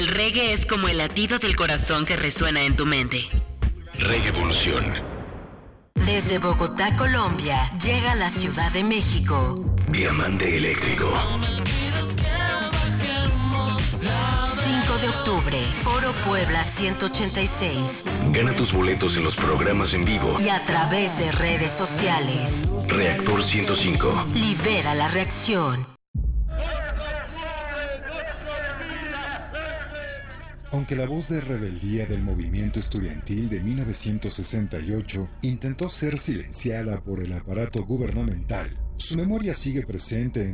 El reggae es como el latido del corazón que resuena en tu mente. Reggae Evolución. Desde Bogotá, Colombia, llega a la Ciudad de México. Diamante Eléctrico. 5 de octubre, Foro Puebla 186. Gana tus boletos en los programas en vivo Y a través de redes sociales. Reactor 105. Libera la reacción. Aunque la voz de rebeldía del movimiento estudiantil de 1968 intentó ser silenciada por el aparato gubernamental, su memoria sigue presente en